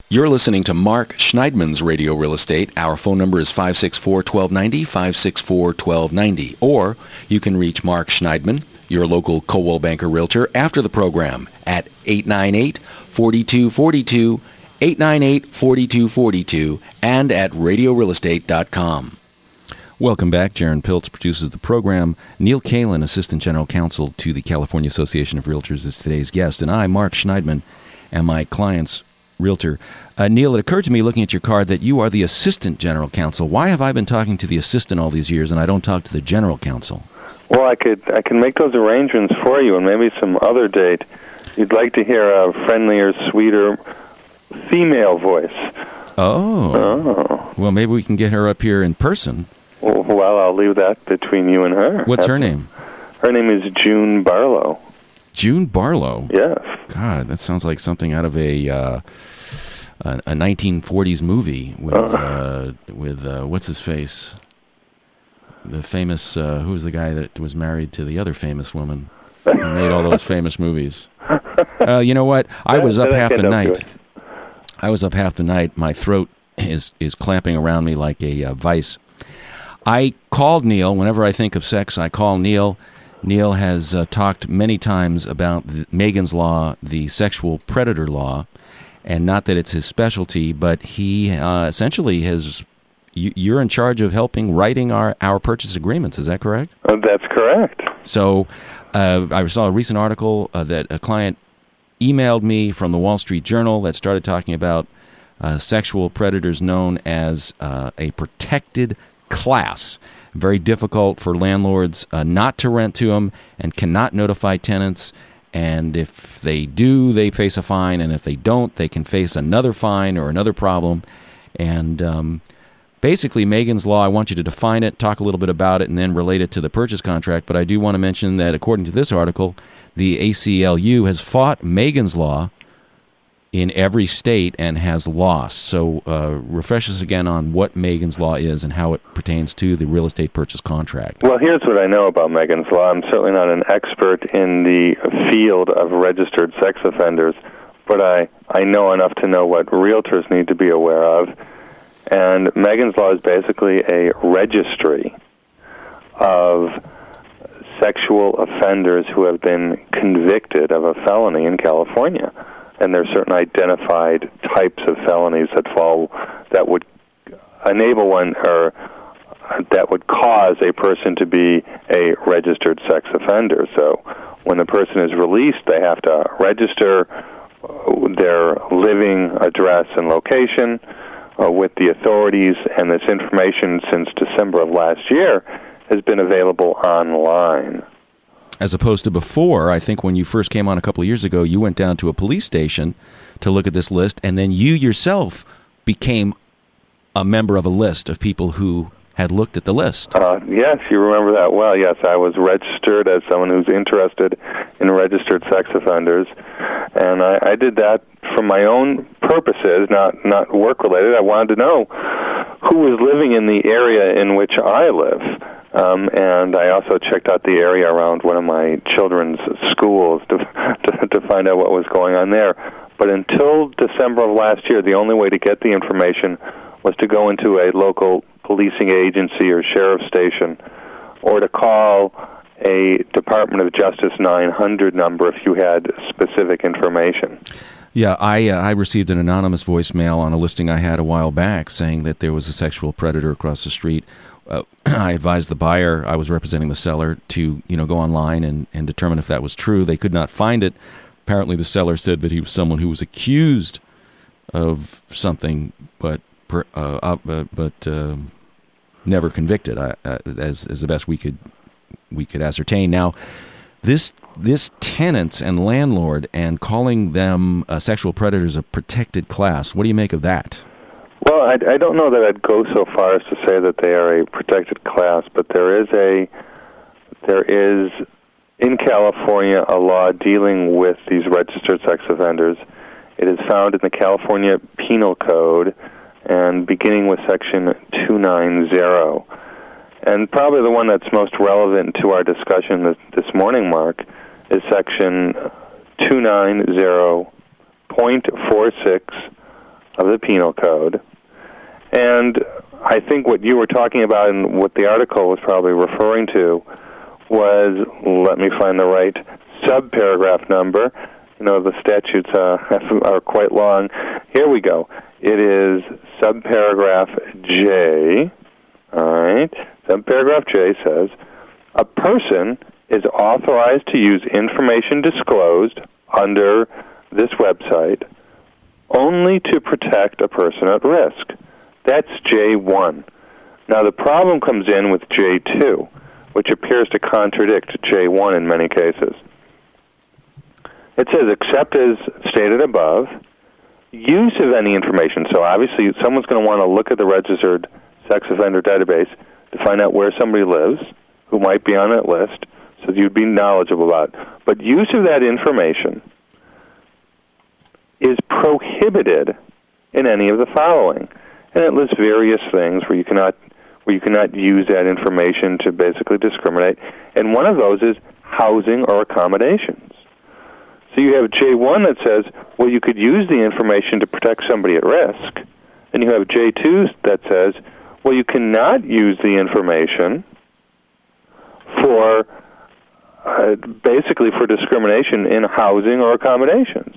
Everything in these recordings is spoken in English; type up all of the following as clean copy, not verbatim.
You're listening to Mark Schneidman's Radio Real Estate. Our phone number is 564-1290, 564-1290. Or you can reach Mark Schneidman, your local Coldwell Banker Realtor, after the program at 898-4242, 898-4242, and at radiorealestate.com. Welcome back. Jaron Piltz produces the program. Neil Kalin, Assistant General Counsel to the California Association of Realtors, is today's guest. And I, Mark Schneidman, am my client's realtor. Neil, it occurred to me looking at your card that you are the Assistant General Counsel. Why have I been talking to the assistant all these years and I don't talk to the General Counsel? Well, I can make those arrangements for you, and maybe some other date. You'd like to hear a friendlier, sweeter female voice. Oh. Well, maybe we can get her up here in person. Well, I'll leave that between you and her. What's her name? Her name is June Barlow. June Barlow? Yes. God, that sounds like something out of a 1940s movie with what's his face? The famous, who was the guy that was married to the other famous woman who made all those famous movies? You know what? I was up half the night. My throat is clamping around me like a vice. I called Neil. Whenever I think of sex, I call Neil. Neil has talked many times about Megan's Law, the sexual predator law, and not that it's his specialty, but he essentially has... You're in charge of helping writing our purchase agreements. Is that correct? That's correct. So I saw a recent article that a client emailed me from the Wall Street Journal that started talking about sexual predators known as a protected class. Very difficult for landlords not to rent to them and cannot notify tenants. And if they do, they face a fine. And if they don't, they can face another fine or another problem. And basically, Megan's Law, I want you to define it, talk a little bit about it, and then relate it to the purchase contract. But I do want to mention that according to this article, the ACLU has fought Megan's Law in every state and has lost. So refresh us again on what Megan's Law is and how it pertains to the real estate purchase contract. Well, here's what I know about Megan's Law. I'm certainly not an expert in the field of registered sex offenders, but I know enough to know what realtors need to be aware of. And Megan's Law is basically a registry of sexual offenders who have been convicted of a felony in California. And there are certain identified types of felonies that would enable one, or that would cause a person to be a registered sex offender. So when the person is released, they have to register their living address and location with the authorities, and this information since December of last year has been available online. As opposed to before, I think when you first came on a couple of years ago, you went down to a police station to look at this list, and then you yourself became a member of a list of people who had looked at the list. Yes, you remember that well. Yes, I was registered as someone who's interested in registered sex offenders, and I did that for my own purposes, not work-related. I wanted to know who was living in the area in which I live. And I also checked out the area around one of my children's schools to find out what was going on there. But until December of last year, the only way to get the information was to go into a local policing agency or sheriff's station, or to call a Department of Justice 900 number if you had specific information. Yeah, I received an anonymous voicemail on a listing I had a while back saying that there was a sexual predator across the street. I advised the buyer, I was representing the seller, to go online and determine if that was true. They could not find it. Apparently the seller said that he was someone who was accused of something, but never convicted, as the best we could ascertain. Now, this tenants and landlord and calling them sexual predators a protected class, what do you make of that? Well, I don't know that I'd go so far as to say that they are a protected class, but there is in California a law dealing with these registered sex offenders. It is found in the California Penal Code, and beginning with Section 290. And probably the one that's most relevant to our discussion this morning, Mark, is Section 290.46 of the Penal Code. And I think what you were talking about and what the article was probably referring to was, let me find the right subparagraph number. The statutes are quite long. Here we go. It is subparagraph J. All right. Subparagraph J says, a person is authorized to use information disclosed under this website only to protect a person at risk. That's J1. Now, the problem comes in with J2, which appears to contradict J1 in many cases. It says, except as stated above, use of any information. So obviously, someone's going to want to look at the registered sex offender database to find out where somebody lives who might be on that list, so you'd be knowledgeable about it. But use of that information is prohibited in any of the following. And it lists various things where you cannot use that information to basically discriminate. And one of those is housing or accommodations. So you have J1 that says, well, you could use the information to protect somebody at risk. And you have J2 that says, well, you cannot use the information for basically for discrimination in housing or accommodations.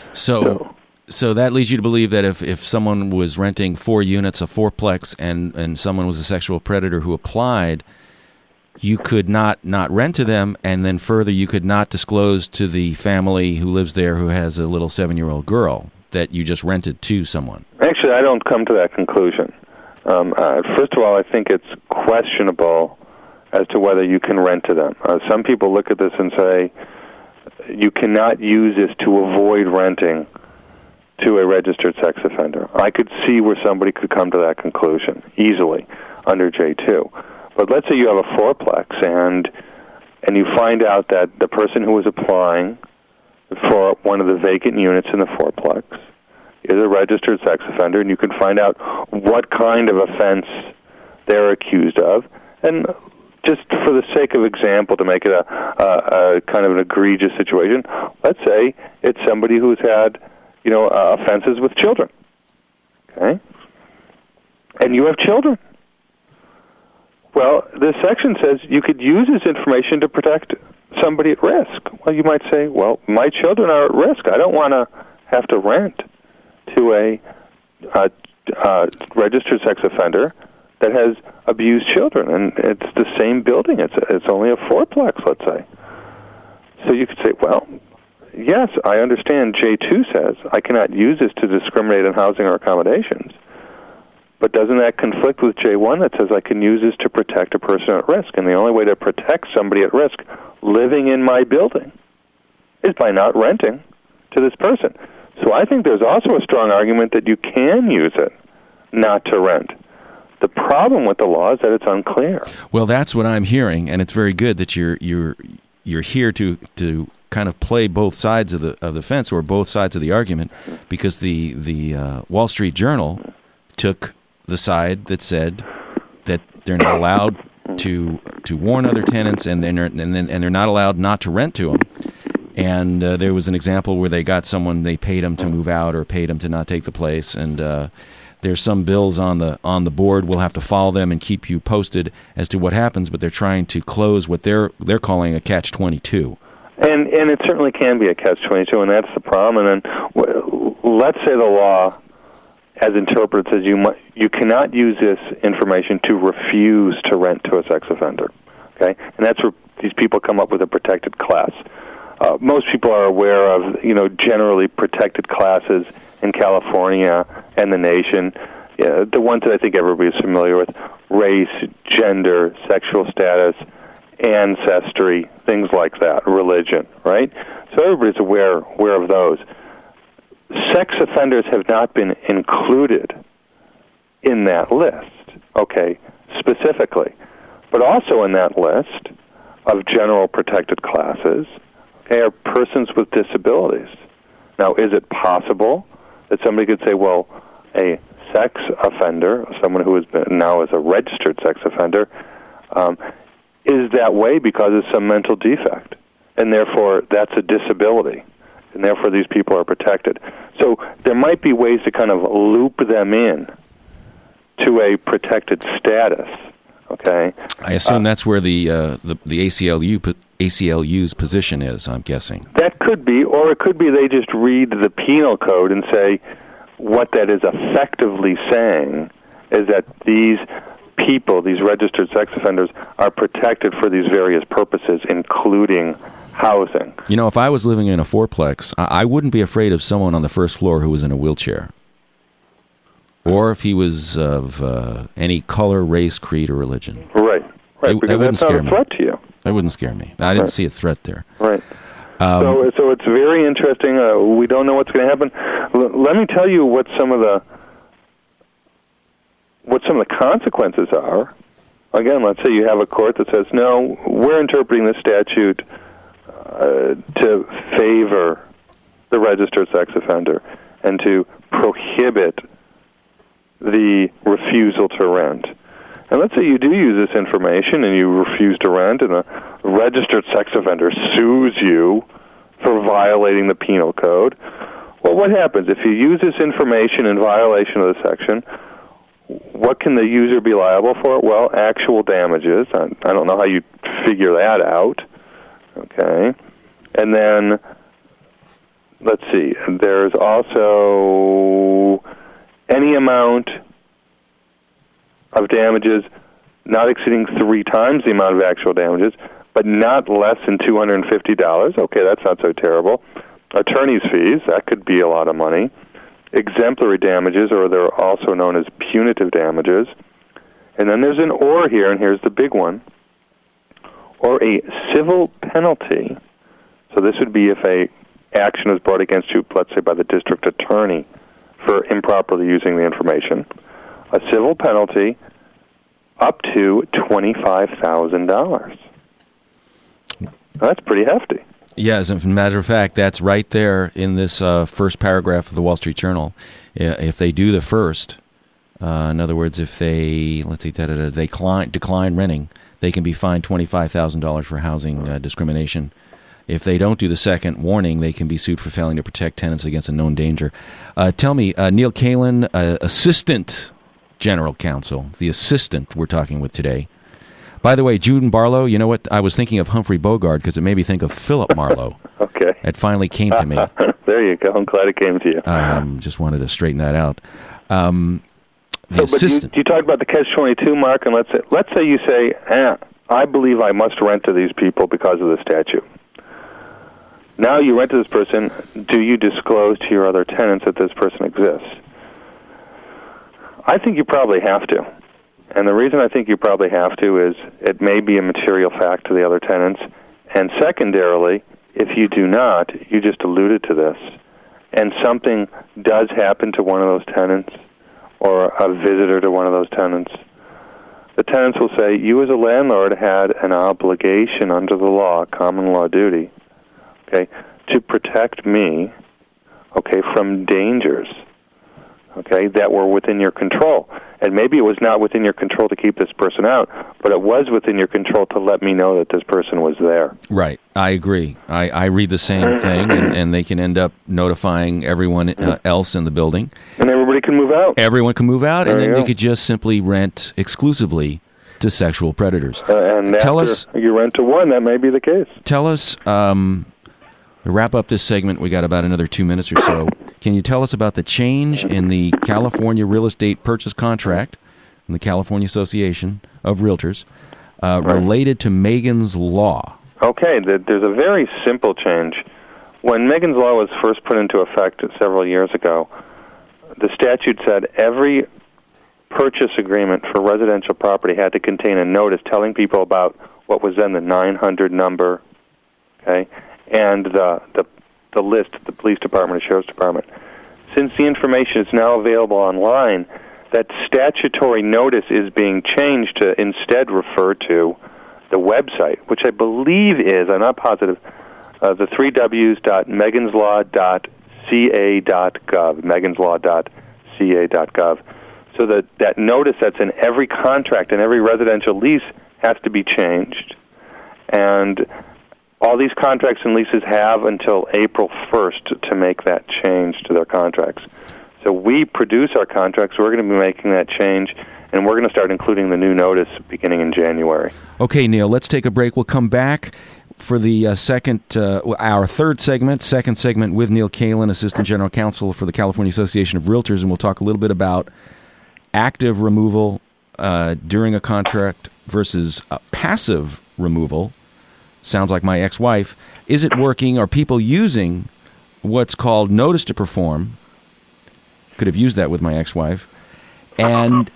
So that leads you to believe that if someone was renting 4 units, a fourplex, and someone was a sexual predator who applied, you could not rent to them, and then further you could not disclose to the family who lives there who has a little 7-year-old girl that you just rented to someone. Actually, I don't come to that conclusion. First of all, I think it's questionable as to whether you can rent to them. Some people look at this and say, you cannot use this to avoid renting to a registered sex offender. I could see where somebody could come to that conclusion easily under J2. But let's say you have a fourplex and you find out that the person who was applying for one of the vacant units in the fourplex is a registered sex offender, and you can find out what kind of offense they're accused of. And just for the sake of example, to make it a kind of an egregious situation, let's say it's somebody who's had offenses with children, okay? And you have children. Well, this section says you could use this information to protect somebody at risk. Well, you might say, well, my children are at risk. I don't want to have to rent to a registered sex offender that has abused children, and it's the same building. It's only a fourplex, let's say. So you could say, well, yes, I understand J2 says I cannot use this to discriminate in housing or accommodations. But doesn't that conflict with J1 that says I can use this to protect a person at risk? And the only way to protect somebody at risk living in my building is by not renting to this person. So I think there's also a strong argument that you can use it not to rent. The problem with the law is that it's unclear. Well, that's what I'm hearing, and it's very good that you're here to kind of play both sides of the fence, or both sides of the argument, because the Wall Street Journal took the side that said that they're not allowed to warn other tenants, and they're not allowed not to rent to them. And there was an example where they got someone, they paid them to move out or paid them to not take the place, and there's some bills on the board. We'll have to follow them and keep you posted as to what happens, but they're trying to close what they're calling a catch-22. And it certainly can be a catch-22, and that's the problem. And then let's say the law, as interpreted, says you cannot use this information to refuse to rent to a sex offender. Okay, and that's where these people come up with a protected class. Most people are aware of generally protected classes in California and the nation. The ones that I think everybody's familiar with: race, gender, sexual status, ancestry, things like that, religion, right? So everybody's aware of those. Sex offenders have not been included in that list, okay, specifically. But also in that list of general protected classes, okay, are persons with disabilities. Now, is it possible that somebody could say, well, a sex offender, someone who has been now is a registered sex offender, is that way because of some mental defect, and therefore that's a disability? and therefore these people are protected. So there might be ways to kind of loop them in to a protected status. Okay. I assume that's where the ACLU's position is, I'm guessing. That could be, or it could be they just read the penal code and say what that is effectively saying is that these people, these registered sex offenders, are protected for these various purposes, including housing. You know, if I was living in a fourplex, I wouldn't be afraid of someone on the first floor who was in a wheelchair. Or if he was of any color, race, creed, or religion. Right. Because wouldn't that's scare not a threat to you. That wouldn't scare me. I didn't see a threat there. Right. So it's very interesting. We don't know what's going to happen. Let me tell you what some of the consequences are. Again, let's say you have a court that says, no, we're interpreting this statute to favor the registered sex offender and to prohibit the refusal to rent. And let's say you do use this information and you refuse to rent, and a registered sex offender sues you for violating the penal code. Well, what happens? If you use this information in violation of the section, what can the user be liable for? Well, actual damages. I don't know how you figure that out. Okay. And then, let's see, there's also any amount of damages not exceeding 3 times the amount of actual damages, but not less than $250. Okay, that's not so terrible. Attorney's fees, that could be a lot of money. Exemplary damages, or they're also known as punitive damages. And then there's an or here, and here's the big one, or a civil penalty. So this would be if a action is brought against you, let's say by the district attorney, for improperly using the information. A civil penalty up to $25,000. That's pretty hefty. Yeah, as a matter of fact, that's right there in this first paragraph of the Wall Street Journal. If they do the first, in other words, if they, let's see, they decline renting, they can be fined $25,000 for housing discrimination. If they don't do the second warning, they can be sued for failing to protect tenants against a known danger. Tell me, Neil Kalin, Assistant General Counsel, the assistant we're talking with today. By the way, Jude and Barlow, you know what? I was thinking of Humphrey Bogart because it made me think of Philip Marlowe. Okay. It finally came to me. There you go. I'm glad it came to you. Just wanted to straighten that out. But you talked about the Catch-22, Mark, and let's say you say, I believe I must rent to these people because of the statute. Now you rent to this person. Do you disclose to your other tenants that this person exists? I think you probably have to. And the reason I think you probably have to is it may be a material fact to the other tenants. And secondarily, if you do not, you just alluded to this, and something does happen to one of those tenants or a visitor to one of those tenants, the tenants will say, you as a landlord had an obligation under the law, common law duty, okay, to protect me, okay, from dangers, okay, that were within your control. And maybe it was not within your control to keep this person out, but it was within your control to let me know that this person was there. Right. I agree. I read the same thing, and they can end up notifying everyone else in the building. And everybody can move out. Everyone can move out, and then they could just simply rent exclusively to sexual predators. And tell after us, you rent to one, that may be the case. Tell us, to wrap up this segment, we got about another 2 minutes or so. Can you tell us about the change in the California real estate purchase contract in the California Association of Realtors related to Megan's Law? Okay, there's a very simple change. When Megan's Law was first put into effect several years ago, the statute said every purchase agreement for residential property had to contain a notice telling people about what was then the 900 number, okay, and the list at the police department or sheriff's department. Since the information is now available online, that statutory notice is being changed to instead refer to the website, which I believe is, I'm not positive, the 3Ws.meganslaw.ca.gov, meganslaw.ca.gov. So that notice that's in every contract and every residential lease has to be changed. And all these contracts and leases have until April 1st to make that change to their contracts. So we produce our contracts. We're going to be making that change, and we're going to start including the new notice beginning in January. Okay, Neil, let's take a break. We'll come back for the our third segment, second segment with Neil Kalin, Assistant General Counsel for the California Association of Realtors, and we'll talk a little bit about active removal during a contract versus passive removal. Sounds like my ex-wife. Is it working? Are people using what's called notice to perform? Could have used that with my ex-wife. And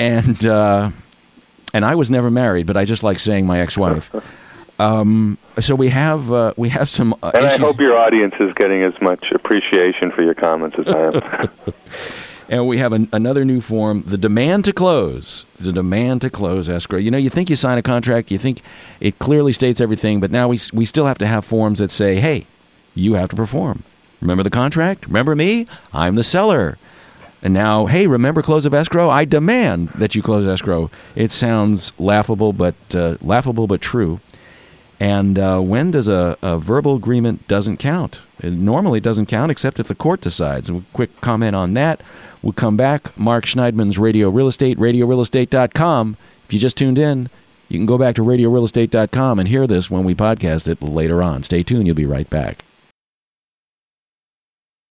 I was never married, but I just like saying my ex-wife. So we have some and issues. I hope your audience is getting as much appreciation for your comments as I am. And we have another new form, the demand to close. The demand to close escrow. You know, you think you sign a contract, you think it clearly states everything, but now we still have to have forms that say, hey, you have to perform. Remember the contract? Remember me? I'm the seller. And now, hey, remember close of escrow? I demand that you close escrow. It sounds laughable, but true. And when does a verbal agreement doesn't count? It normally doesn't count except if the court decides. A quick comment on that. We'll come back. Mark Schneidman's Radio Real Estate, radiorealestate.com. If you just tuned in, you can go back to radiorealestate.com and hear this when we podcast it later on. Stay tuned. You'll be right back.